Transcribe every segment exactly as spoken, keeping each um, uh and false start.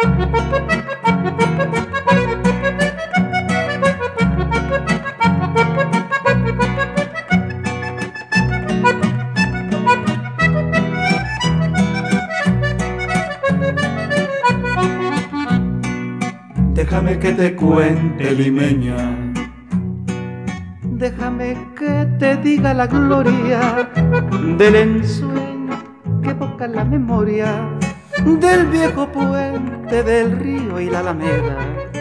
Déjame que te cuente, limeña. Déjame que te diga la gloria del ensueño que evoca la memoria del viejo puente del río y la alameda.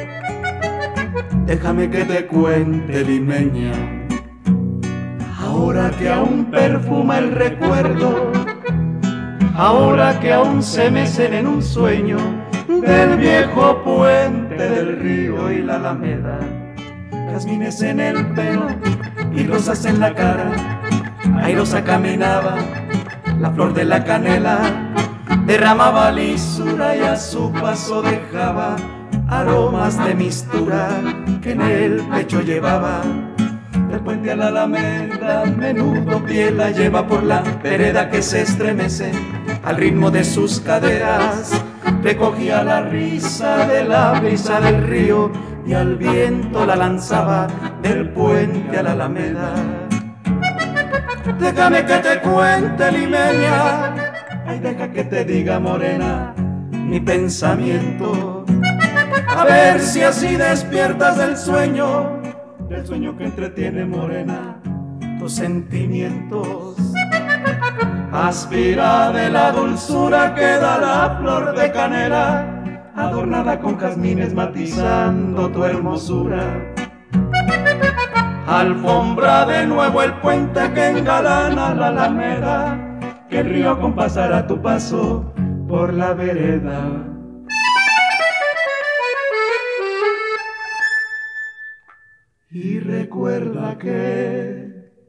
Déjame que te cuente, limeña. Ahora que aún perfuma el recuerdo, ahora que aún se mecen en un sueño del viejo puente del río y la alameda. Jazmines en el pelo y rosas en la cara, airosa caminaba, la flor de la canela derramaba lisura y a su paso dejaba aromas de mistura que en el pecho llevaba. Del puente a la alameda, menudo pie la lleva por la vereda que se estremece al ritmo de sus caderas. Recogía la risa de la brisa del río y al viento la lanzaba del puente a la alameda. Déjame que te cuente, limeña, ay, deja que te diga, morena, mi pensamiento. A ver si así despiertas del sueño, del sueño que entretiene, morena, tus sentimientos. Aspira de la dulzura que da la flor de canela, adornada con jazmines matizando tu hermosura. Alfombra de nuevo el puente que engalana la alameda, que el río compasará tu paso por la vereda. Y recuerda que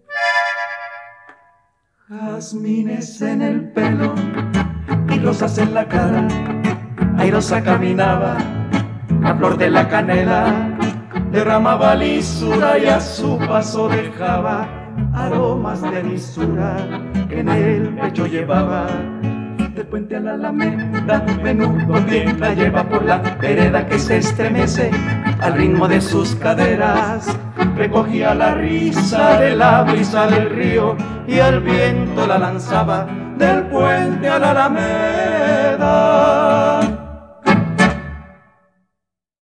jazmines en el pelo y rosas en la cara, airosa caminaba, la flor de la canela derramaba lisura y a su paso dejaba aromas de lisura que en el pecho llevaba. Del puente a la alameda, menudo pie la lleva por la vereda que se estremece al ritmo de sus caderas. Recogía la risa de la brisa del río y al viento la lanzaba del puente a la alameda.